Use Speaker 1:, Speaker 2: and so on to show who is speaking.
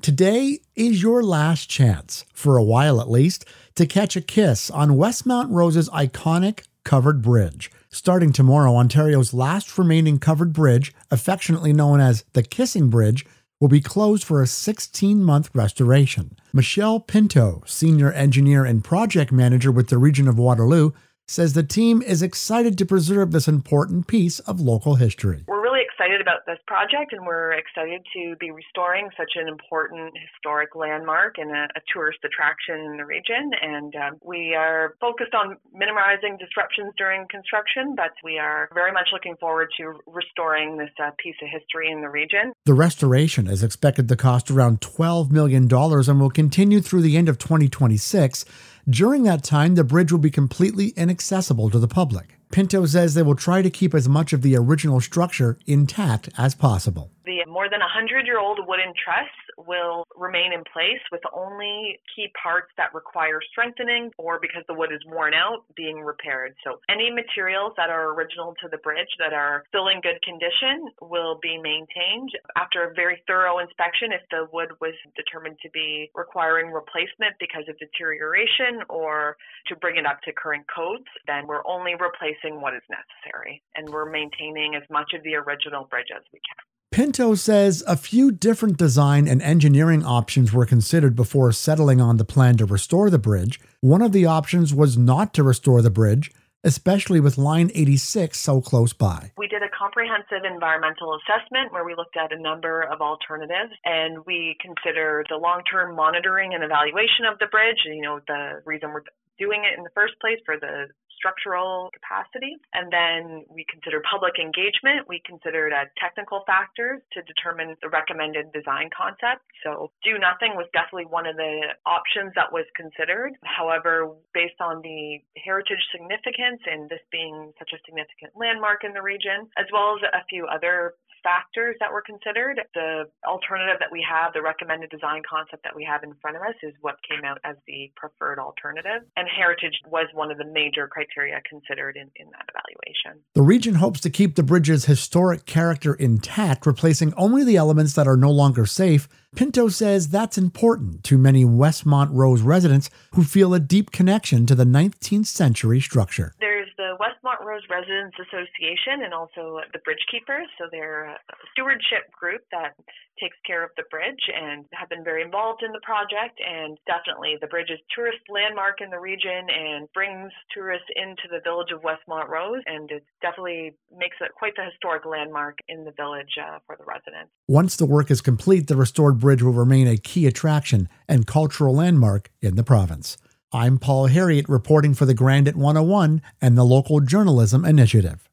Speaker 1: Today is your last chance, for a while at least, to catch a kiss on Westmount Rose's iconic covered bridge. Starting tomorrow, Ontario's last remaining covered bridge, affectionately known as the Kissing Bridge, will be closed for a 16-month restoration. Michelle Pinto, senior engineer and project manager with the region of Waterloo, says the team is excited to preserve this important piece of local history.
Speaker 2: We're really excited about this project, and we're excited to be restoring such an important historic landmark and a tourist attraction in the region. And we are focused on minimizing disruptions during construction, but we are very much looking forward to restoring this piece of history in the region.
Speaker 1: The restoration is expected to cost around $12 million and will continue through the end of 2026. During that time, the bridge will be completely inaccessible to the public. Pinto says they will try to keep as much of the original structure intact as possible.
Speaker 2: The more than 100-year-old wooden truss will remain in place, with only key parts that require strengthening or, because the wood is worn out, being repaired. So any materials that are original to the bridge that are still in good condition will be maintained. After a very thorough inspection, if the wood was determined to be requiring replacement because of deterioration or to bring it up to current codes, then we're only replacing what is necessary, and we're maintaining as much of the original bridge as we can.
Speaker 1: Pinto says a few different design and engineering options were considered before settling on the plan to restore the bridge. One of the options was not to restore the bridge, especially with Line 86 so close by.
Speaker 2: We did a comprehensive environmental assessment where we looked at a number of alternatives, and we considered the long-term monitoring and evaluation of the bridge, the reason we're doing it in the first place for the structural capacity. And then we considered public engagement. We considered technical factors to determine the recommended design concept. So do nothing was definitely one of the options that was considered. However, based on the heritage significance and this being such a significant landmark in the region, as well as a few other factors that were considered, the alternative that we have, the recommended design concept that we have in front of us, is what came out as the preferred alternative. And heritage was one of the major criteria considered in that evaluation.
Speaker 1: The region hopes to keep the bridge's historic character intact, replacing only the elements that are no longer safe. Pinto says that's important to many Westmount Rose residents who feel a deep connection to the 19th century structure.
Speaker 2: There's the Westmount Rose Residents Association and also the Bridge Keepers. So they're a stewardship group that takes care of the bridge and have been very involved in the project. And definitely the bridge is a tourist landmark in the region and brings tourists into the village of Westmount Rose. And it definitely makes it quite the historic landmark in the village for the residents.
Speaker 1: Once the work is complete, the restored bridge will remain a key attraction and cultural landmark in the province. I'm Paul Harriet reporting for the Grandit 101 and the Local Journalism Initiative.